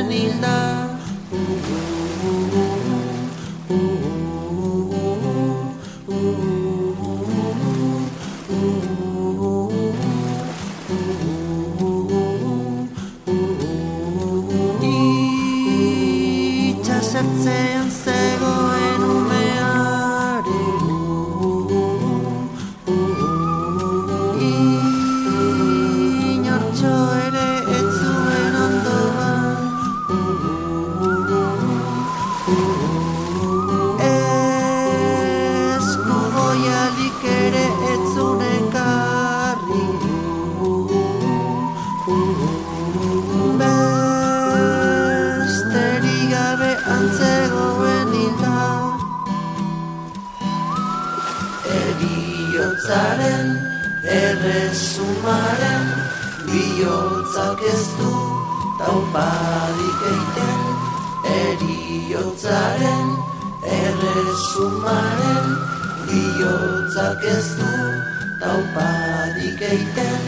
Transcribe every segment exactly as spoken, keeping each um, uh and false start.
hilda. Itxasertzean zegoen umeari, inortxo ere ez zuen ondoan, eskuboialik ere ez zuen ekarri, besterik gabe antzegoen hilda. Eriotzaren erresumaren bihotzak ez du taupadik eiten. Eriotzaren erresumaren bihotzak ez du taupadik eiten.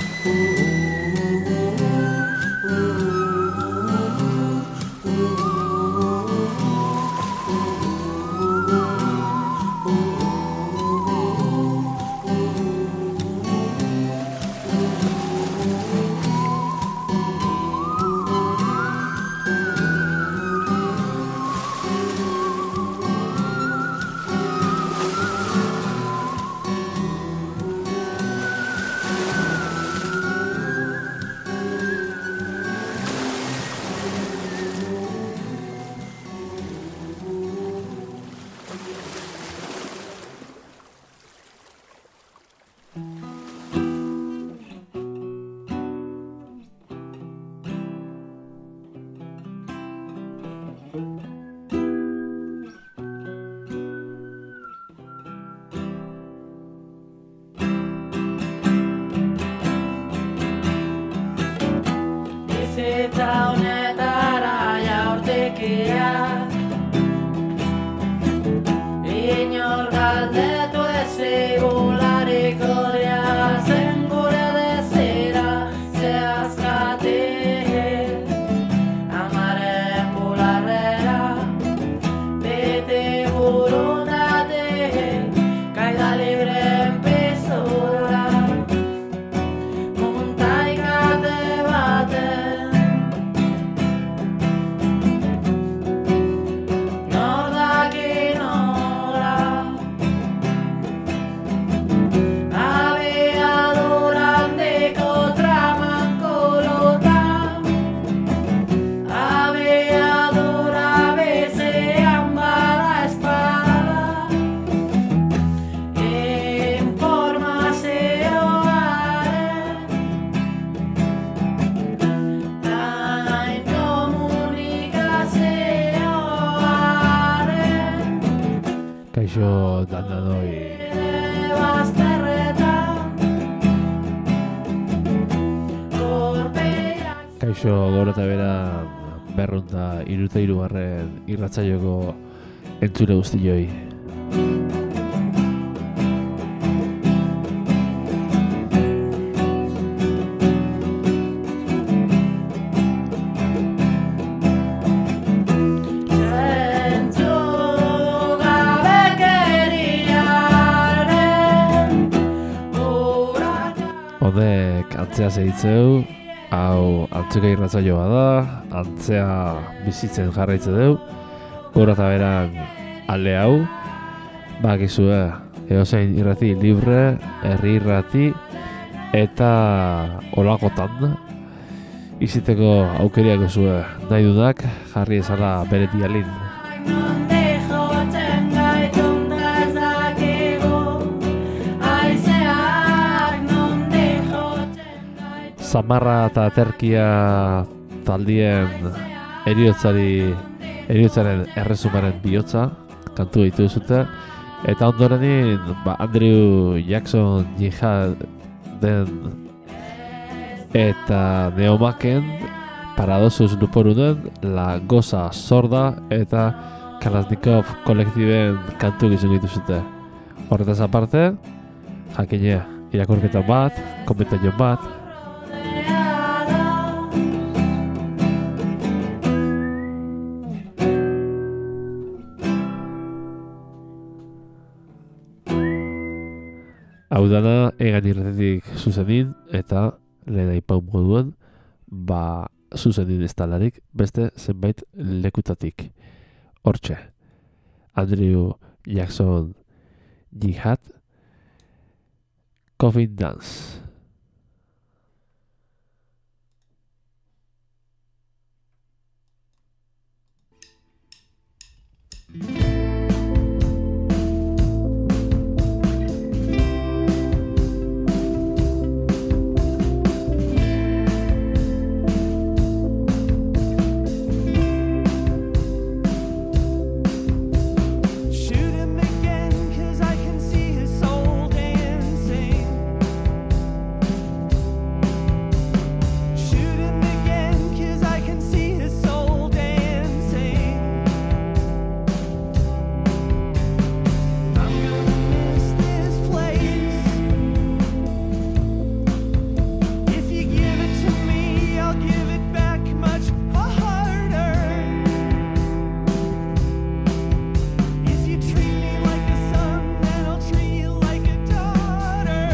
Bizitza honetara jaurtikiak, inor galdetu ezigularik horia zen gure desira zehazkatik. Amaren bularrera, beti burunatik, kaida libren pizura, muntaikate baten. Nordaki nora, abiadura handiko tramankulutan, abiadura bizian bada espada, informazioaren gain komunikazioaren Kaixo dandanoi. bazterretan korpeak Kaixo gora eta bera berrunta iruta hirugarren irratzaioko entzule guztioi. zentzu gabekeriaren uraka. Honek antzea zeitzeu, hau antzeka irratzaioa da, antzea bizitzen jarraitze deu, gora eta beran alde hau, bakizue, edozein irrati libre, herri irrati, eta olakotan, iziteko aukeriak zue nahi dudak, jarri ezala bere dialin. Nondik jotzen gaitun da ez dakigu, haizeak nondik jotzen gaitun. Zamarra eta Terkia taldien eriotzari, eriotzaren erresumaren bihotza, kantu ditu zute, eta ondorenin ba, Andrew Jackson Jihaden eta Neomaken Paradosus Luporunen La Goza Sorda eta Kalashnikov kolektiben kantu gizun dituzute. Horretaz aparte, jakine irakurketa bat, komentario bat, Hau dana egan irretetik zuzenin eta lehen aipau moduan ba zuzenin ez talarik beste zenbait lekutatik. Hortxe, Andrew Jackson Jihad Coffin Dance. Shoot him again, 'cause I can see his soul dancing. Shoot him again, 'cause I can see his soul dancing. I'm gonna miss this place. If you give it to me, I'll give it back much harder. If you treat me like a son, then I'll treat you like a daughter.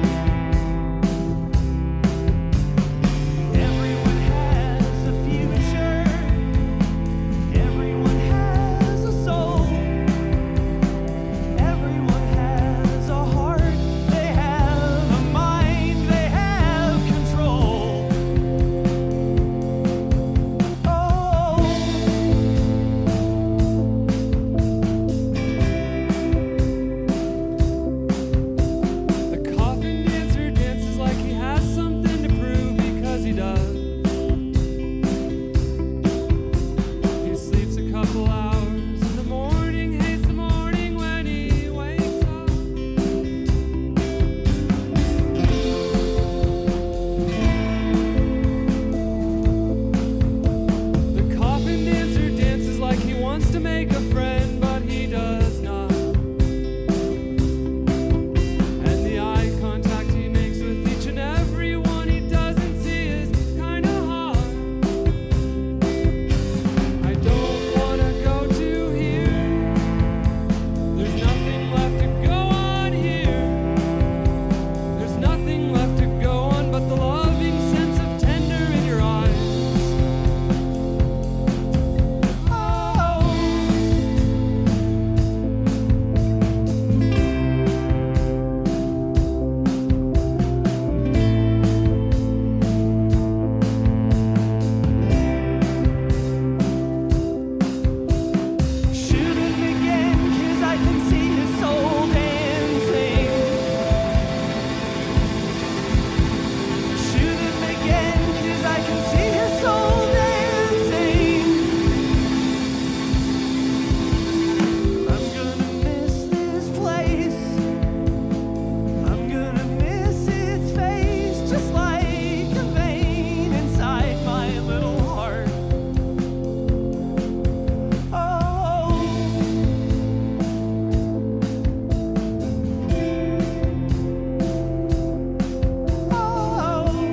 Everyone has a future. Everyone has a soul. Everyone has a heart. They have a mind. They have control. Oh. The coffin dancer dances like he has something to prove because he does. He sleeps a couple hours in the morning, hates the morning when he wakes up. The coffin dancer dances like he wants to make a friend, but he does not. And the eye contact he makes with each and every one he doesn't see is kinda hard. I don't wanna go to here. There's nothing left to go on here. There's nothing left to go on but the loving sense of tender in your eyes. Oh. Shoot him again, 'cause I can see his soul dancing. Shoot him again, 'cause I can see his soul dancing. I'm gonna miss this place. I'm gonna miss its face, just like a vein inside my little heart. Oh. Oh.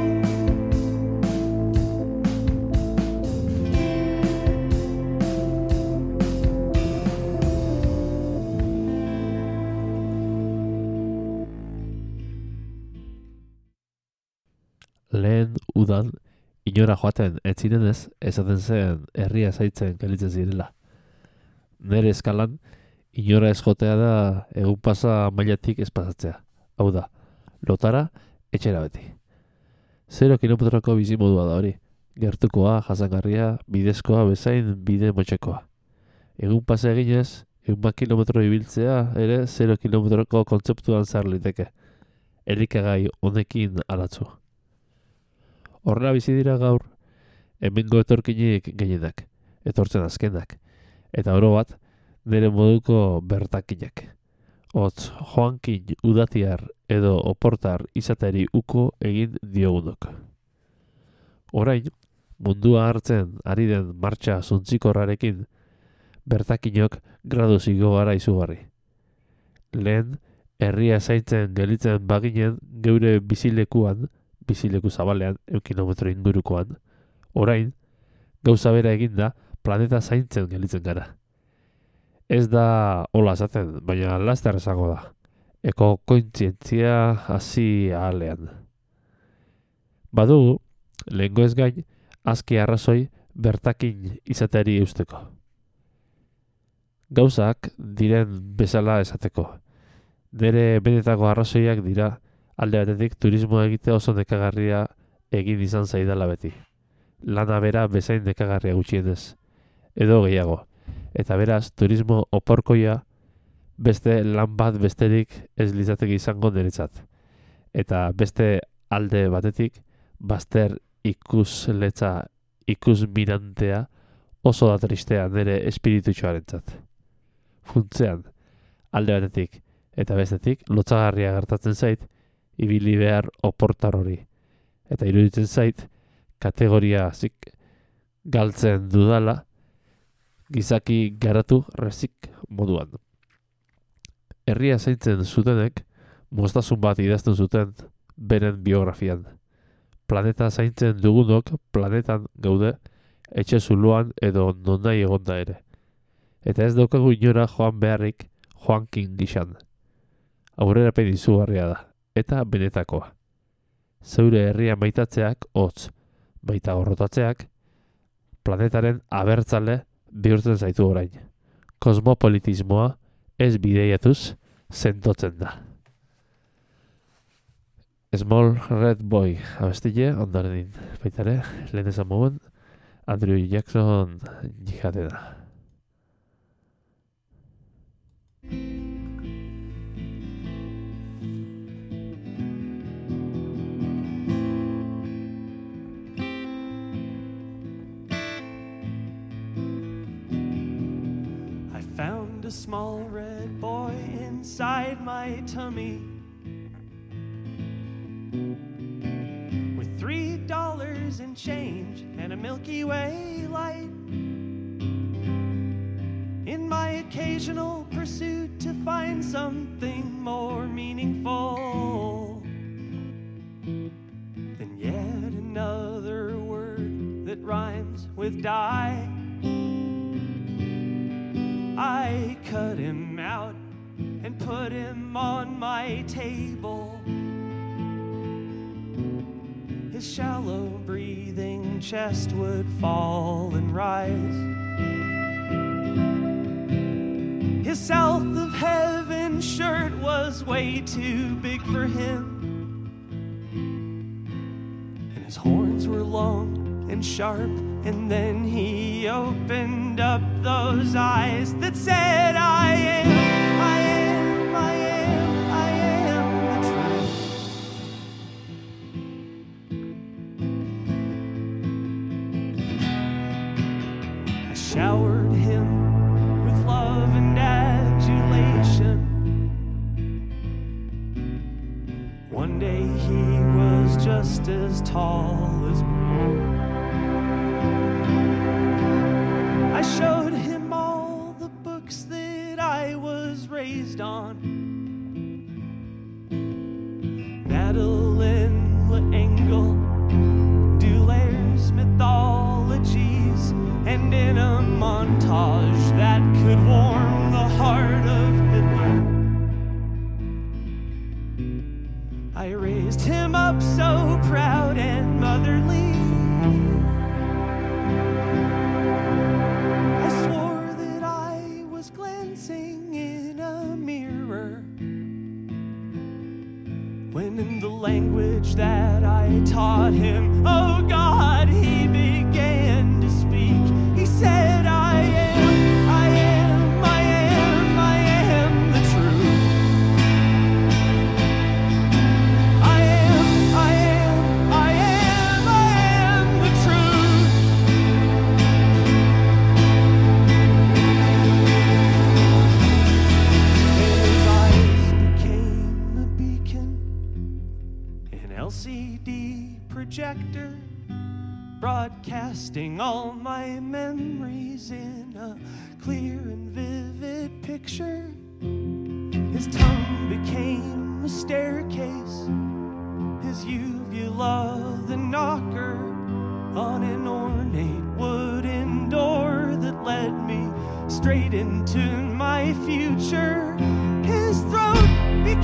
Lehen udan inora joaten ez zirenez, esaten zen herria zaitzen gelitzen zirela. Nere eskalan, inora ez jotea da egun pasa mailatik ez pasatzea. Hau da, lotara, etxera beti. Zero kilometroko bizimodua da hori. Gertukoa, jasangarria, bidezkoa, bezain bide motxekoa. Egun pasa eginez, egun bat kilometro ibiltzea ere zero kilometroko kontzeptuan zar liteke. Elikagai honekin alatzu. Horrela bizi dira gaur, hemengo etorkinik gehienak, etortzen azkenak, eta oro bat, nire moduko bertakinak. Hotz, joankin udatiar edo oportar izateri uko egin diogunok. Orain, mundua hartzen ari den martxa zuntzikorrarekin, bertakinok gradu zigo gara izugarri. Lehen, herria zaintzen gelitzen baginen geure bizilekuan, bizileku zabalean, eun kilometro ingurukoan, orain, gauza bera eginda, planeta zaintzen gelitzen gara. Ez da hola esaten, baina laster esango da. eko kointzientzia hasi ahalean. Badugu, lehengo ez gain, azki arrazoi bertakin izateari eusteko. Gauzak diren bezala esateko. Nere benetako arrazoiak dira, alde batetik turismoa egite oso nekagarria egin izan zaidala beti. Lana bera bezain nekagarria gutxienez, edo gehiago. Eta beraz, turismo oporkoia beste lan bat besterik ez litzateke izango niretzat. Eta beste alde batetik, bazter ikusletza, ikusmirantea oso da tristea nire espiritutxoarentzat. Funtzean, alde batetik eta bestetik, lotsagarria gertatzen zait, ibili behar oportar hori. Eta iruditzen zait, kategoria zik galtzen dudala, gizaki garatu rezik moduan. Herria zaintzen zutenek, moztasun bat idazten zuten beren biografian. Planeta zaintzen dugunok planetan gaude, etxe zuloan edo nonai egonda ere. Eta ez daukagu inora joan beharrik Joankin gixan. Aurrerapen izugarria da, eta benetakoa. Zeure herria maitatzeak hotz, baita gorrotatzeak, planetaren abertzale bihurtzen zaitu orain. Kosmopolitismoa ez bideiatuz sentotzen da. Small Red Boy abestile ondarenin. Baitare, lehen esan mogun, Andrew Jackson jihadena. I found a small red boy inside my tummy with three dollars in change and a Milky Way light. In my occasional pursuit to find something more meaningful than yet another word that rhymes with die, I cut him out and put him on my table. His shallow breathing chest would fall and rise. His south of heaven shirt was way too big for him, and his horns were long and sharp. And then he opened up those eyes that said, I am, I am, I am, I am the truth. I showered him with love and adulation. One day he was just as tall as me. I showed him all the books that I was raised on. Madeleine L'Engle, Dulaire's mythologies, and in a montage that could warm the heart of Hitler. I raised him up so proud and motherly. When in the language that I taught him, oh God, he began to speak. He said, I am, I am, I am, I am the truth. I am, I am, I am, I am the truth. His eyes became a beacon, an L C D projector, broadcasting all my memories in a clear and vivid picture. His tongue became a staircase, his uvula the knocker on an ornate wooden door that led me straight into my future. His throat became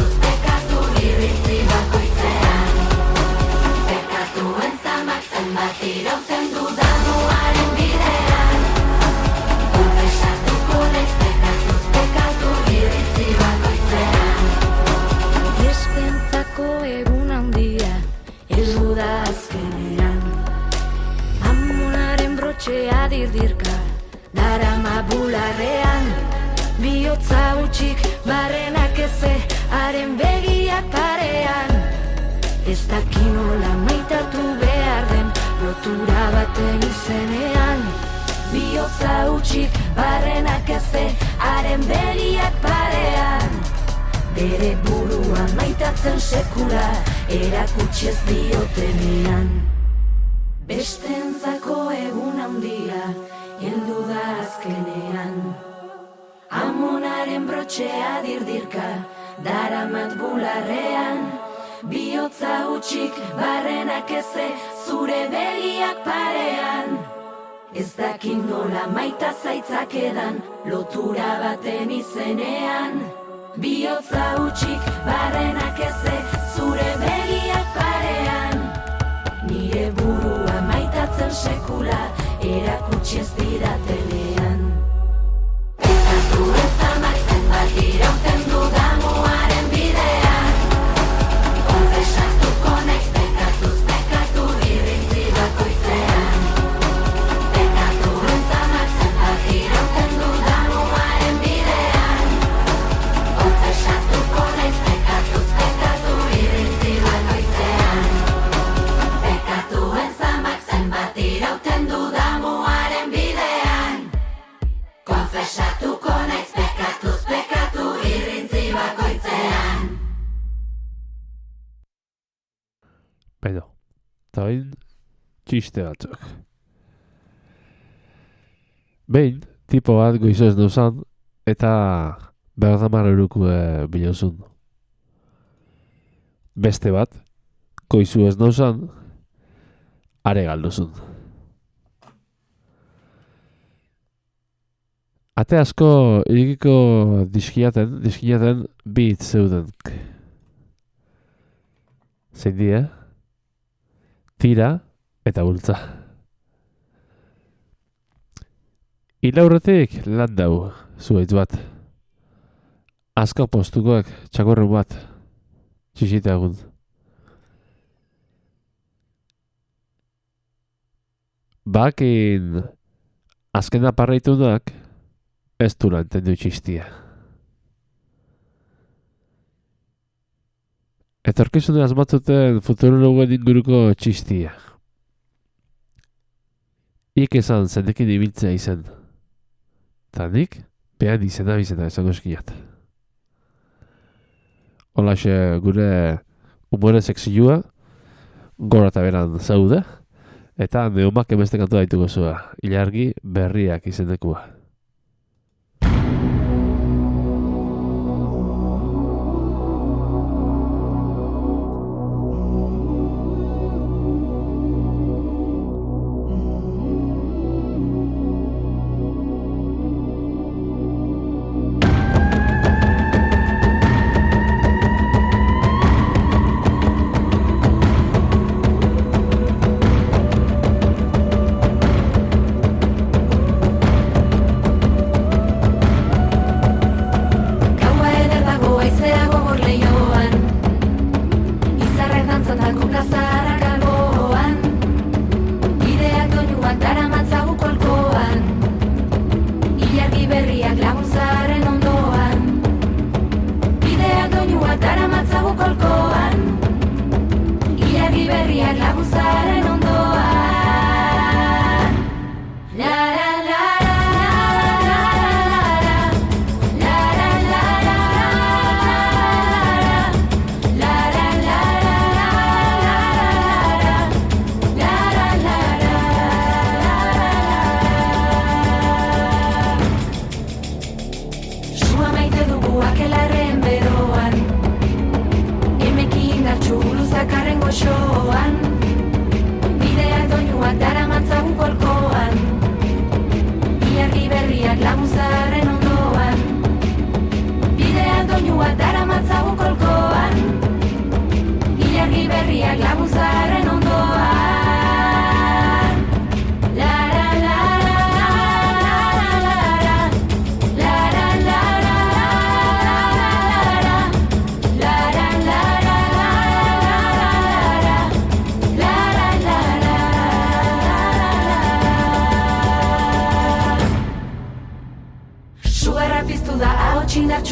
heldu da azkenean. Amonaren brotxea dirdirka, darama bularrean, bihotza utxik barrenak eze, haren begiak parean. Ez daki nola maitatu behar den, lotura baten izenean. Bihotza utxik barrenak eze, haren begiak parean. Bere burua maitatzen sekula, erakutsi ez diotenean. Bestentzako egun handia, heldu da azkenean. Amonaren brotxea dirdirka, daramat bularrean. Bihotza utxik barrenak eze, zure begiak parean. Ez dakin nola maita zaitzak edan, lotura baten izenean. Bihotza utxik barrenak eze, zure begiak parean. Nire burua maitatzen sekula, erakutsi ez didatenean. Bekatu ezamak zenbat irauten du damuaren bidean. Konfesatuko naiz bekatuz bekatu irrintzi bakoitzean. Bekatu ezamak zenbat irauten du damuaren bidean. Konfesatuko naiz bekatuz bekatu irrintzi bakoitzean. Bekatu ezamak zenbat irauten du damuaren bidean. Konfesatuko naiz bekatuz bekatu irrintzi bakoitzean. Beno, eta bain, txiste batzuk. Behin, tipo bat goizo ez nauzan, eta berdamar eruku e, bilozun. Beste bat, goizu ez nauzan, are galduzun. Ate asko irikiko diskiaten, diskiaten bi hitz zeuden. Zein die? Tira eta bultza. Ilaurretik lan dau, zuhaitz bat. Asko postukoak txakorru bat, txisita egun. Bakin azken aparreitunak ez du lan entendu txistia. Etorkizune asmatzuten futurologoen inguruko txistia. Ik esan zendekin ibiltzea izen. Ta nik, behan izena bizena esango eskiat. Holaxe gure humore sekzioa, gora eta beran zaude, eta neomak emeste kantu daituko zua, ilargi berriak izenekua.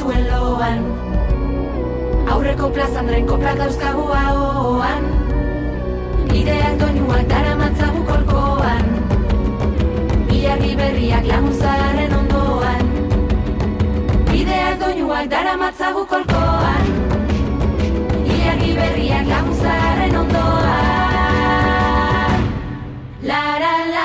zuen loan. Aurreko plazandren koplak dauzkagu ahoan. Ideak doinuak daramatzagu kolkoan. Ilargi berriak laguntzaren ondoan. Ideak doinuak daramatzagu kolkoan. Ilargi berriak laguntzaren ondoan. Lara, lara.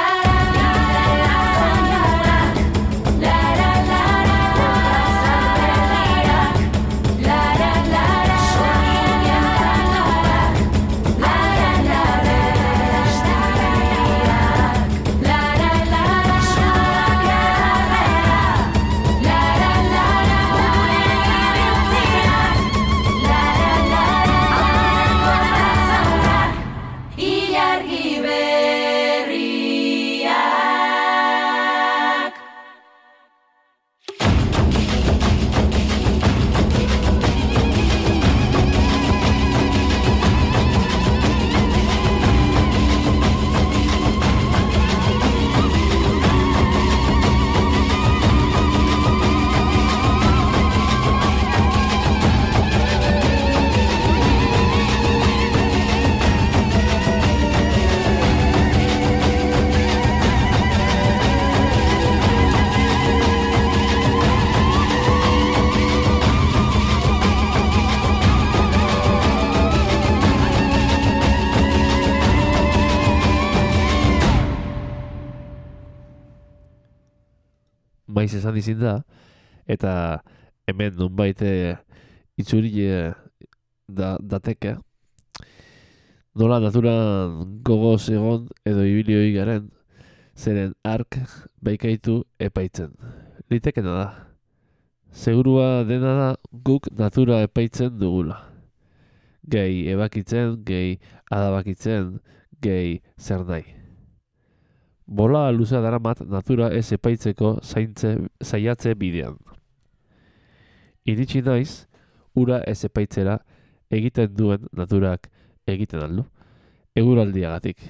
Maiz esan izin da, eta hemen nunbait itzurile da, dateke, nola naturan gogoz egon edo ibilioi garen, zeren ark baikaitu epaitzen. Litekena da. Segurua dena da guk natura epaitzen dugula. Gehi ebakitzen, gehi adabakitzen, gehi zer nahi. Bola luzea daramat natura ez epaitzeko zaintze, zaiatze bidean. Iritsi naiz, ura ez epaitzera egiten duen naturak egiten aldu, eguraldiagatik.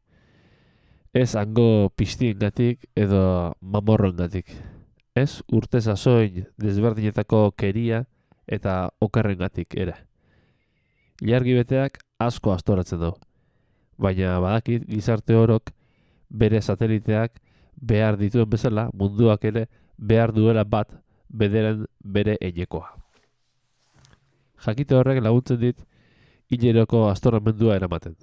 Ez hango piztiengatik edo mamorroengatik. Ez urte sasoin desberdinetako keria eta okerrengatik ere. Ilargi beteak asko astoratzen du, baina badakit gizarte orok bere sateliteak behar dituen bezala munduak ere behar duela bat bederen bere einekoa. Jakite horrek laguntzen dit hileroko astoramentua eramaten.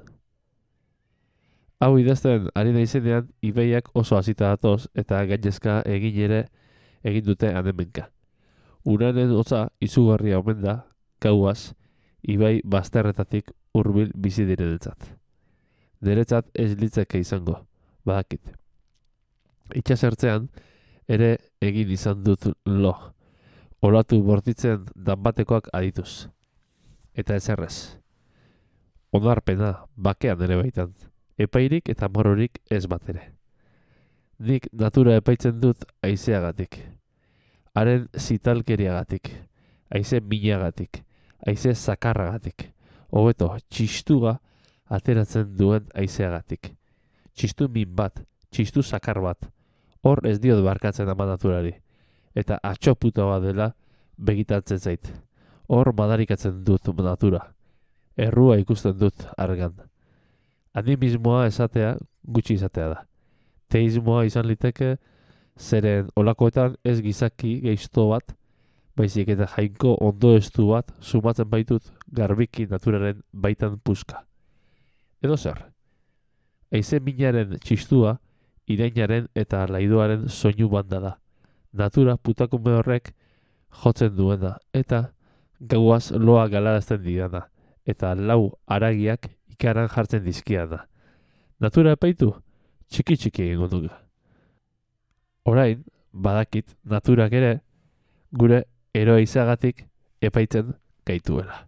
Hau idazten ari naizenean ibaiak oso hasita datoz eta gainezka egin ere egin dute anemenka. Uranen hotza izugarria omen da gauaz ibai bazterretatik hurbil bizi direnentzat. Niretzat ez litzake izango. Badakit. Itxasertzean ere egin izan dut lo. Olatu bortitzen danbatekoak adituz. Eta ez errez. Onarpena, bakean ere baitan. Epairik eta mororik ez bat ere. Nik natura epaitzen dut haizeagatik. Haren zitalkeriagatik. Haize minagatik. Haize zakarragatik. Hobeto, txistuga ateratzen duen haizeagatik. Txistu min bat, txistu zakar bat, hor ez diot barkatzen ama naturari, eta atxoputa bat dela begitatzen zait. Hor madarikatzen dut natura, errua ikusten dut argan. Animismoa esatea gutxi izatea da. Teismoa izan liteke, zeren olakoetan ez gizaki gehisto bat, baizik eta jainko ondo estu bat sumatzen baitut garbiki naturaren baitan puska. Edo zer? Haize minaren txistua, irainaren eta laidoaren soinu banda da. Natura putakume horrek jotzen duena, eta gauaz loa galarazten didana, eta lau aragiak ikaran jartzen dizkiana. Natura epaitu, txiki txiki egingo dugu. Orain, badakit naturak ere, gure eroa izagatik epaitzen gaituela.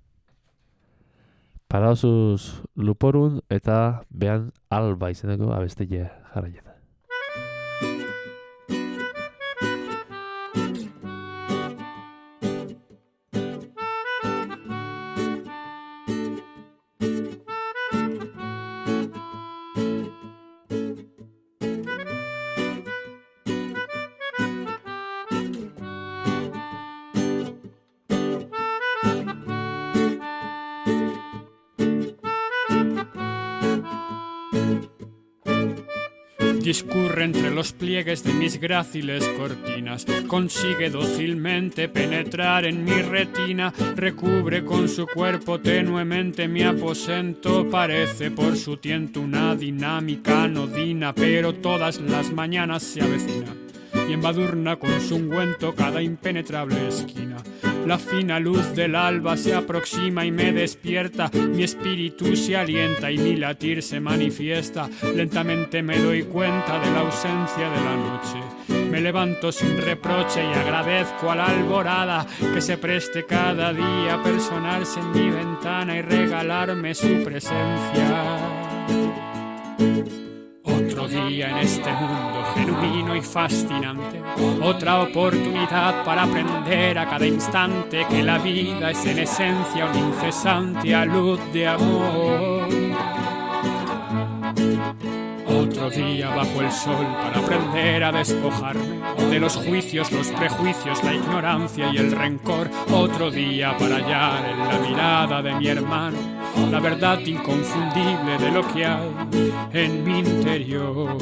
Paraosuz luporun eta behan alba izeneko abestile jarraiena. discurre entre los pliegues de mis gráciles cortinas, consigue dócilmente penetrar en mi retina, recubre con su cuerpo tenuemente mi aposento, parece por su tiento una dinámica anodina, pero todas las mañanas se avecina y embadurna con su ungüento cada impenetrable esquina. La fina luz del alba se aproxima y me despierta, mi espíritu se alienta y mi latir se manifiesta. Lentamente me doy cuenta de la ausencia de la noche. Me levanto sin reproche y agradezco a la alborada que se preste cada día a personarse en mi ventana y regalarme su presencia. Otro día en este mundo genuino y fascinante, otra oportunidad para aprender a cada instante que la vida es en esencia una incesante alud de amor. Otro día bajo el sol para aprender a despojarme de los juicios, los prejuicios, la ignorancia y el rencor. Otro día para hallar en la mirada de mi hermano la verdad inconfundible de lo que hay en mi interior.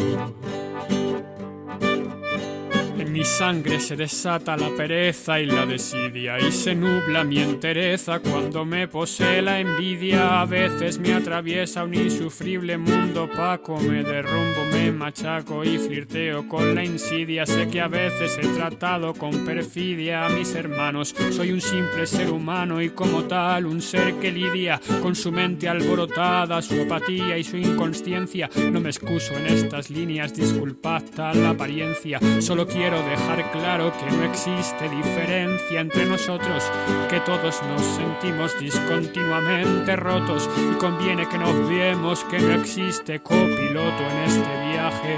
En mi sangre se desata la pereza y la desidia y se nubla mi entereza cuando me posee la envidia. A veces me atraviesa un insufrible mundo opaco, me derrumbo, me machaco y flirteo con la insidia. Sé que a veces he tratado con perfidia a mis hermanos. Soy un simple ser humano y como tal un ser que lidia con su mente alborotada, su apatía y su inconsciencia. No me excuso en estas líneas, disculpad tal apariencia. Solo quiero dejar claro que no existe diferencia entre nosotros, que todos nos sentimos discontinuamente rotos y conviene que nos veamos que no existe copiloto en este viaje,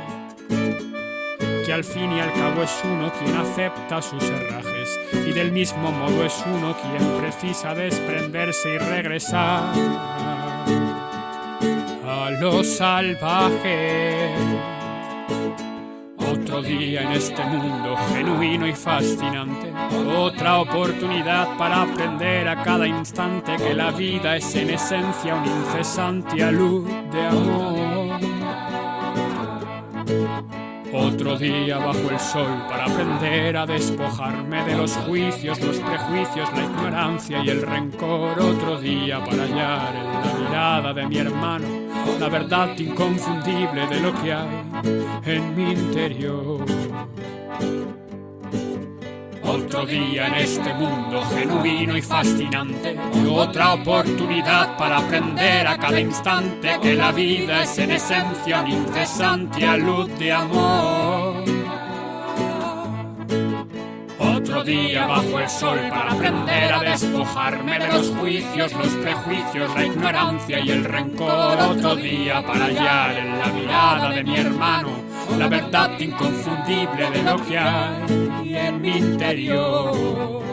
que al fin y al cabo es uno quien acepta sus herrajes y del mismo modo es uno quien precisa desprenderse y regresar a lo salvaje. Otro día en este mundo genuino y fascinante, otra oportunidad para aprender a cada instante que la vida es en esencia un incesante alud de amor. Otro día bajo el sol para aprender a despojarme de los juicios, los prejuicios, la ignorancia y el rencor. Otro día para hallar en la mirada de mi hermano la verdad inconfundible de lo que hay en mi interior. Otro día en este mundo genuino y fascinante, otra oportunidad para aprender a cada instante que la vida es en esencia un incesante alud de amor. Otro día bajo el sol para aprender a despojarme de los juicios, los prejuicios, la ignorancia y el rencor. Otro día para hallar en la mirada de mi hermano la verdad inconfundible de lo que hay en mi interior.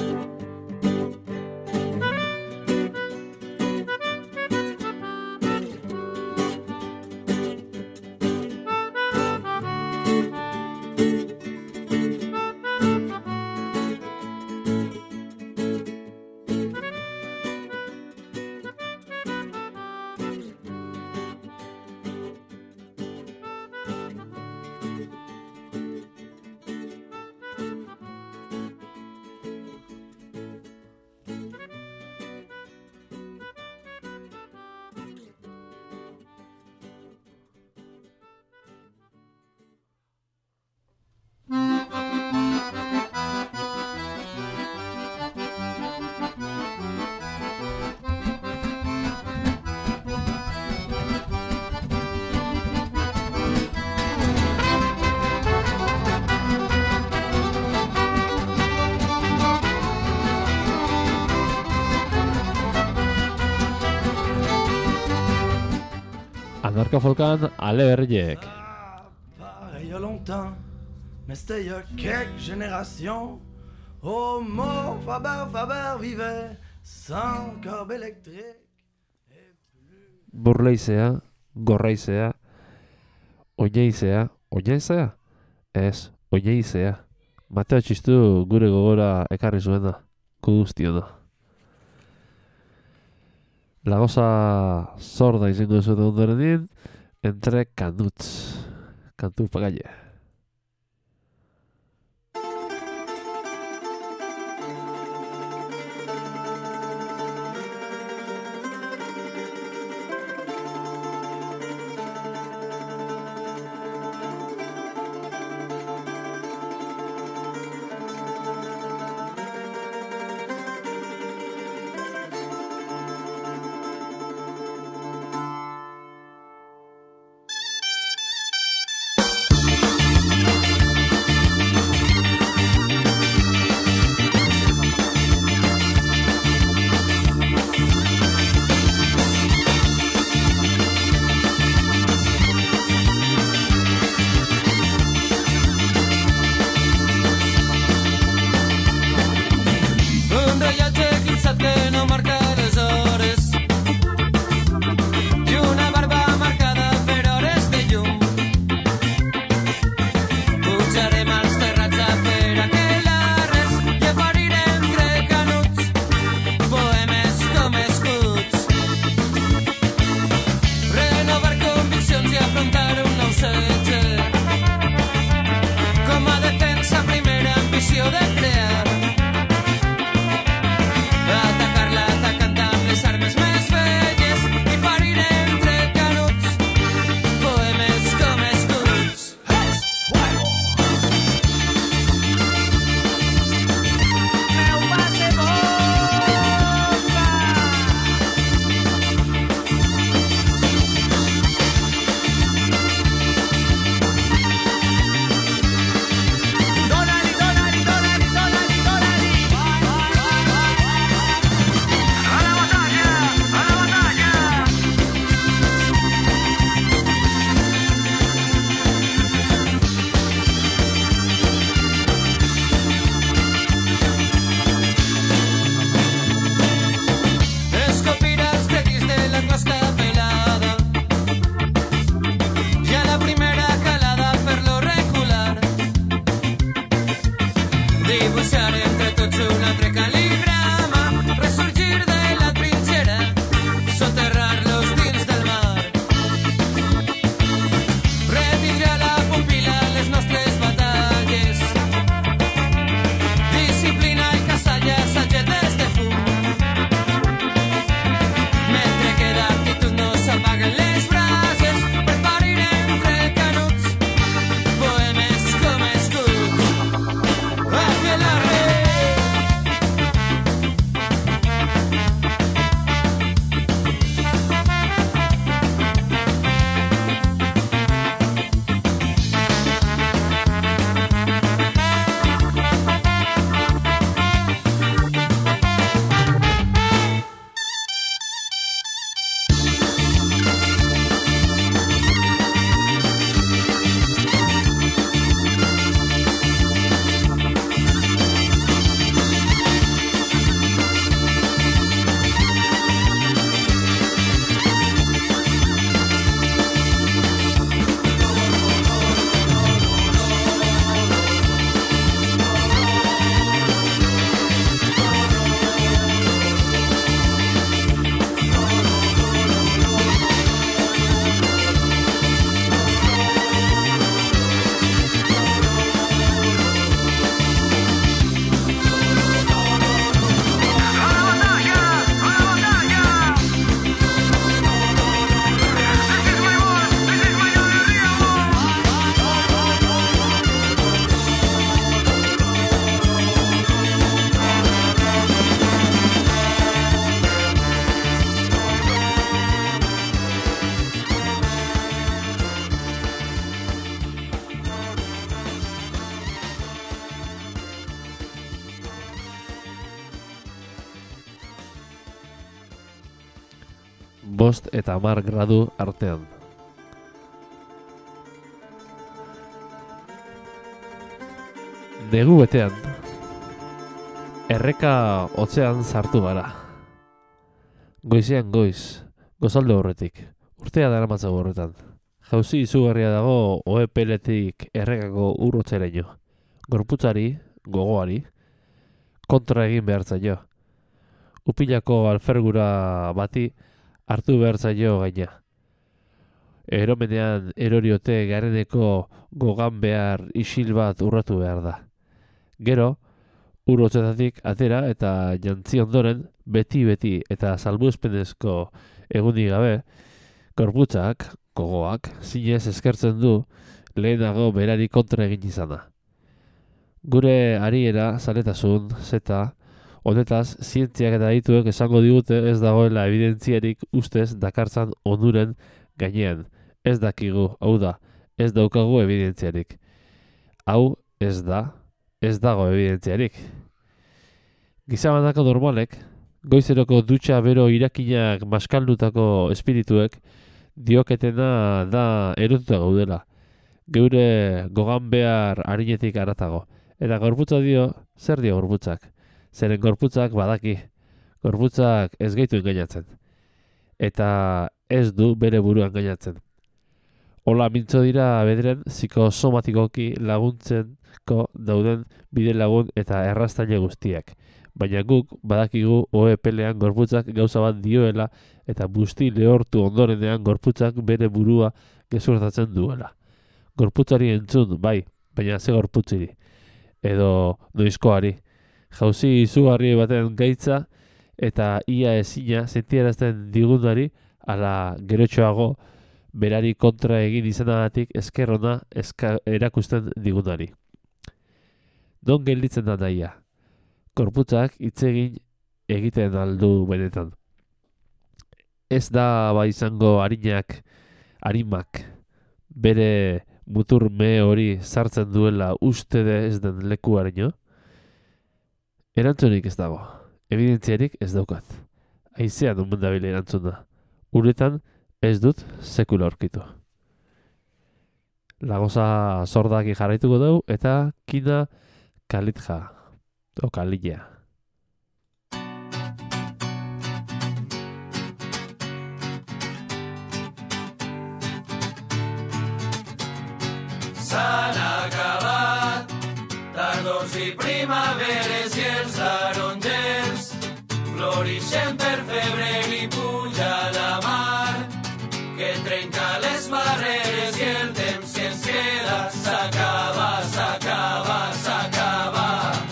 Anarkafolkan ale berriek. Ah, il y a longtemps, mais c'était il y a quelques générations. Homo Faber Faber vivait sans corbe électrique. Burleizea, gorraizea, oinaizea, oinaizea? Ez, oinaizea. Mateo Txistu gure gogora ekarri zuena, guztiona. La goza sorda izango zuet ondorenin, entre canuts. kantu pagalle. bost eta hamar gradu artean. Negu betean, erreka hotzean sartu gara. Goizean goiz, gozalde horretik, urtea daramatzago horretan. Jauzi izugarria dago ohe peletik errekako urrotzeraino. Gorputzari, gogoari, kontra egin behar zaio. Upilako alfergura bati hartu behar zaio gaina. eromenean eroriote gareneko gogan behar isil bat urratu behar da. Gero, ur hotzetatik atera eta jantzi ondoren beti-beti eta salbuespenezko egunik gabe, gorputzak, gogoak, zinez eskertzen du lehenago berari kontra egin izana. Gure ariera, zaletasun, zeta, honetaz, zientziak eta adituek esango digute ez dagoela evidentziarik ustez dakartzan onuren gainean. Ez dakigu, hau da, ez daukagu evidentziarik. Hau ez da, ez dago evidentziarik. Gizabanako normalek, goizeroko dutxa bero irakinak maskaldutako espirituek, dioketena da erotuta gaudela. Geure gogan behar harinetik aratago. Eta gorputza dio, zer dio gorputzak? Zeren gorputzak badaki. Gorputzak ez gaitu engainatzen. Eta ez du bere buruan engainatzen. Hola mintzo dira bederen psikosomatikoki laguntzenko dauden bide lagun eta erraztaile guztiak. Baina guk badakigu O E P-lean gorputzak gauza bat dioela eta busti lehortu ondorenean gorputzak bere burua gezurtatzen duela. Gorputzari entzun, bai, baina ze gorputziri. Edo noizkoari. Jauzi izugarri baten gaitza eta ia ezina sentiarazten digunari ala gerotxoago berari kontra egin izanagatik eskerrona eska, erakusten digunari. Non gelditzen da naia? Gorputzak hitz egin egiten aldu benetan. Ez da bai izango harinak, harimak, bere mutur me hori sartzen duela uste de ez den lekuareño? Erantzunik ez dago. Evidentziarik ez daukat. Haizean omen dabile erantzuna. Uretan ez dut sekula aurkitu. Lagoza sordaki jarraituko dugu eta kina kalitja. O kalilla. S'han acabat tardors i primaveres i els tarongers florixen per febrer i puja la mar que trenca les barreres i el temps que ens queda s'acaba, s'acaba, s'acaba.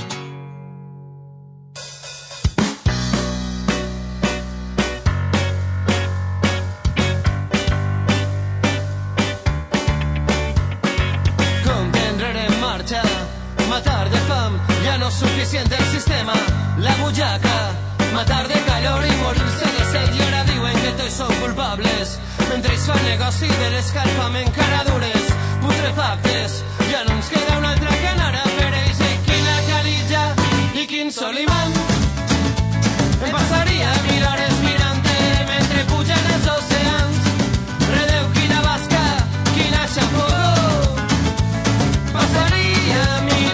Matar de fam, ya no es suficiente el sistema, la bullaca, matar de calor y morirse de sed y ahora diuen que tots són culpables mentre ells fan negoci de l'escalfament caradures, putrefactes, ja no ens queda una altra que anar a per ells i quina calitja i quin solimán em passaria mil hores mirant-te mentre pugen els oceans redeu quina basca, quina xafogó passaria mil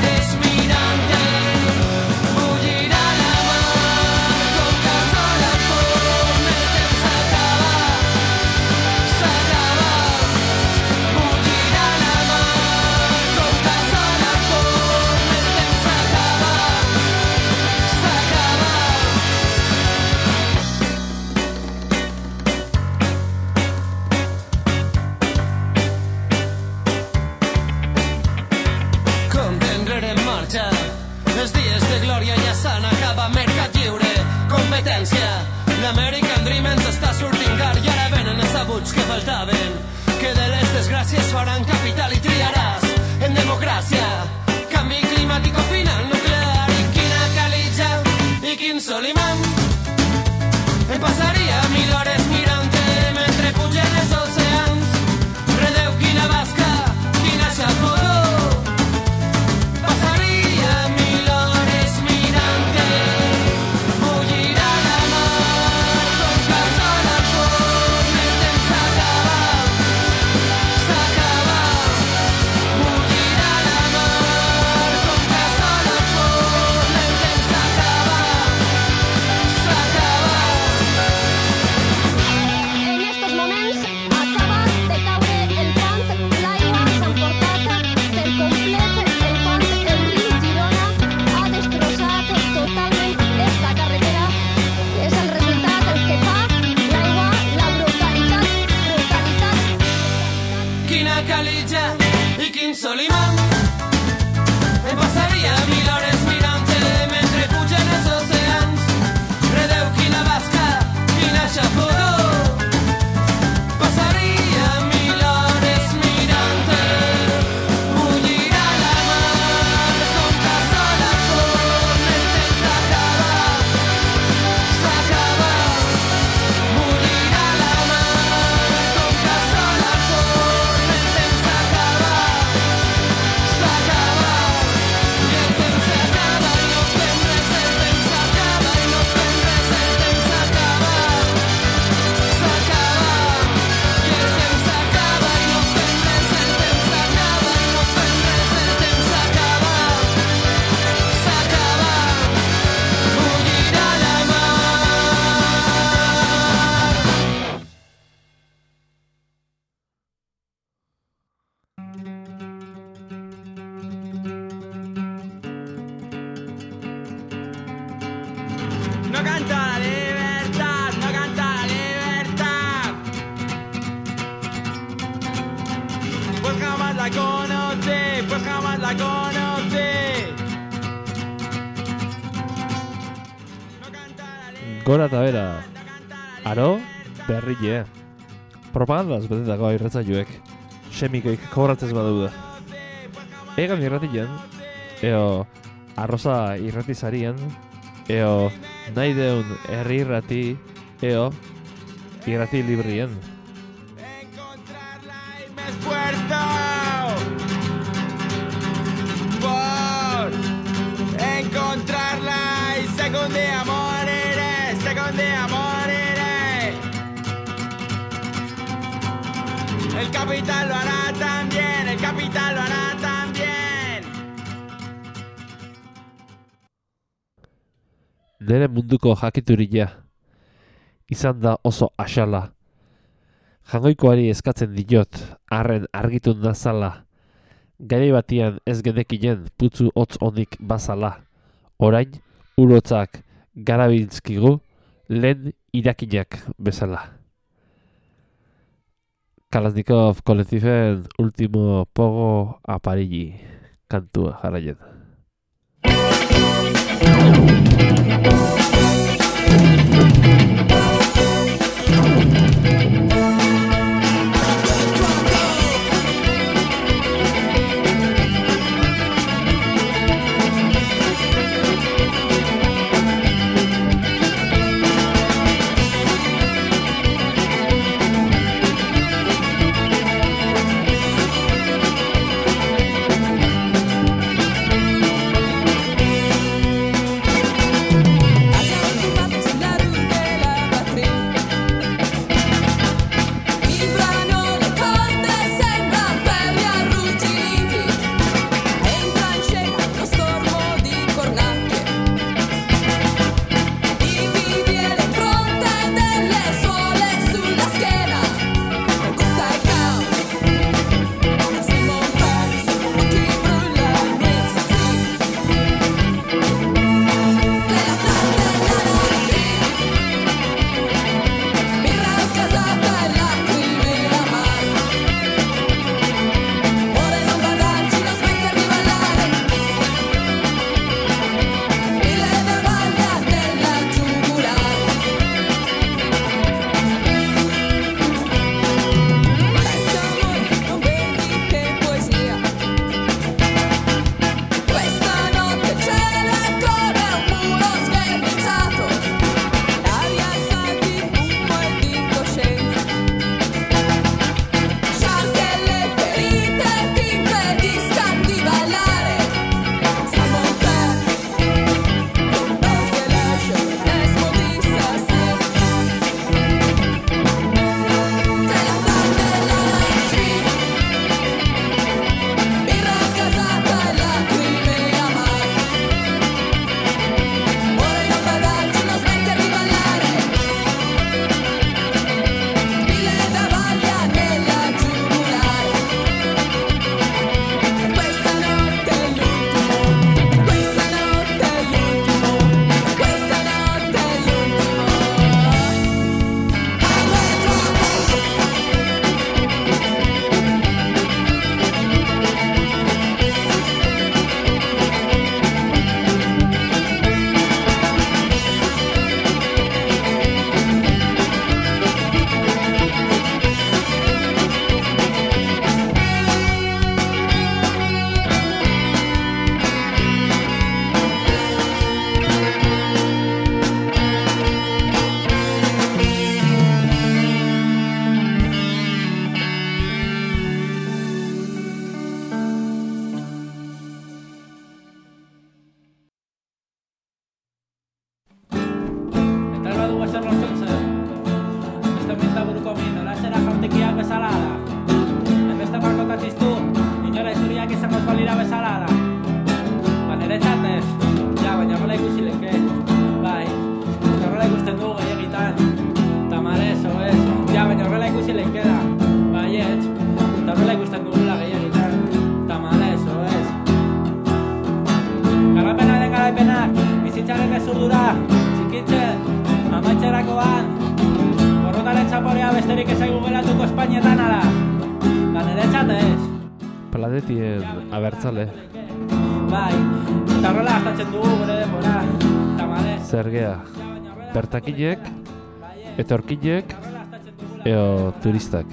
els dies de glòria ja s'han acabat, mercat lliure, competència. L'American Dream ens està sortint car i ara venen els abuts que faltaven, que de les desgràcies faran capital i triaràs en democràcia. Canvi climàtic o final nuclear i quina calitja i quin solimán em passaria mil hores mirant-te mentre pugen els oceans redeu quina basca, quina xafogó s'acaba calilla i quin Solimán. Em passaria mil hores mirant-te mentre pugen els oceans. Redeu quina basca, quina xafogó. Passaria mil hores mirant-te. Mullirà la mar com cassola forn. El temps s'acaba, s'acaba. Mullirà la mar com cassola forn. El temps s'acaba, s'acaba. I el temps s'acaba i no fem res. El temps s'acaba i no fem res. El temps s'acaba, s'acaba. I el temps s'acaba i no fem res. El temps s'acaba i no fem res. El temps s'acaba, s'acaba. Mullirà la mar. No canta la libertad, no canta la libertad. Pues jamás la conocí, pues jamás la conocí. No canta la libertad. Gora eta bera, aro, berrile. Propagandaz betetako irratzailuek, semikoik kobratzez badaude. Egan irratian, eo arroza irratizarien, eo nahi deun herri irrati, eo irrati librien. Encontrarla y me esfuerzo por encontrarla y sé que un día moriré, sé que un día moriré. El capital lo hará también, el capital lo hará también. Nere munduko jakituria izan da oso axala. Jangoikoari eskatzen diot, arren argitu nazala. Garai batian ez genekien putzu hotz onik bazala. Orain, urotzak garabiltzkigu, lehen irakinak bezala. Kalashnikov kolektifen Último Pogo Aparilli kantua jarraien. Azaldu bat zilarutela planetien abertzale. Bai, eta horrela gastatzen dugu gure denbora. Tamale. Zergea, bertakinek, etorkinek, eo turistak.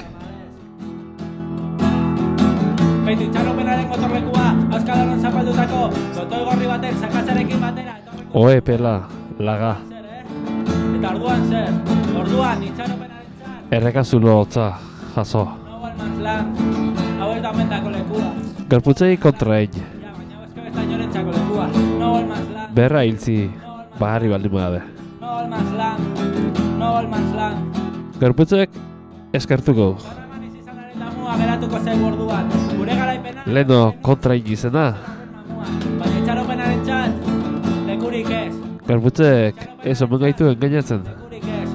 Beitu itxaropenaren gotorlekua, Euskal zapaldutako, gotoi gorri baten sakatzarekin batera. Oe, pela, laga. Eta orduan zer, orduan itxaropenaren txar. Errekazulo hotza, jaso. No Walmanslan, hau ez da mendako lekua. Gorputzei kontrain. Ja, baina bezko ez da inorentzako lekua. No Walmanslan. Berra hiltzi, baharri baldin badabe. No Walmanslan, no Walmanslan. Gorputzek eskertuko. Horreman izizanaren damua geratuko zaigu orduan. Gure garaipena... Leno kontrain izena. Baina itxaropenaren txat, lekurik ez. Gorputzek ez omen gaitu engainatzen. Lekurik ez.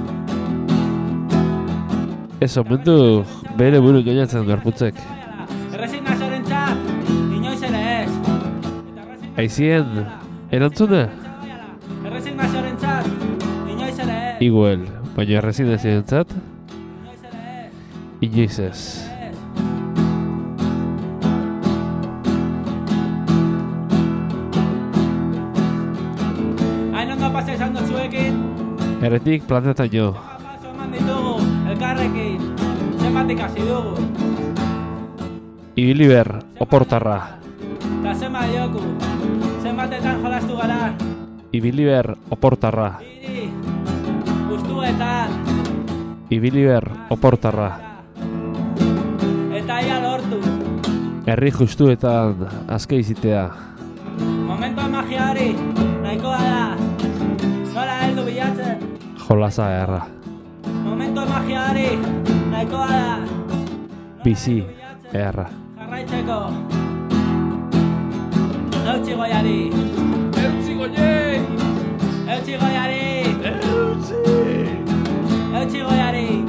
Ez omen du bere buru engainatzen gorputzek. Erresignazioaren txat, inoiz ere ez. Aizien, erantzuna? Erresignazioaren txat, inoiz ere ez. Iguel, baina erresignazioaren zat? Inoiz ere ez. Inoiz ez. Hain ondo pasea izan dutzuekin. Erretik planetaino. Paso eman ditugu, elkarrekin. Zenbat ikasi dugu. Ibiliber, oportarra. Eta zenbat joku. Zenbatetan jolastu gara. Ibiliber, oportarra. Iri, gustuetan. Ibiliber, oportarra. Eta ia lortu. Herri justuetan azke izitea. Momentua magiari, nahikoa da. Nola heldu bilatzen. Jolaza erra. Momentua magiari, nahikoa da. Bizi, erra. Jarraitzeko. Eutsi goiari. Eutsi goiei! Eutsi goiari. Eutsi! Eutsi goiari.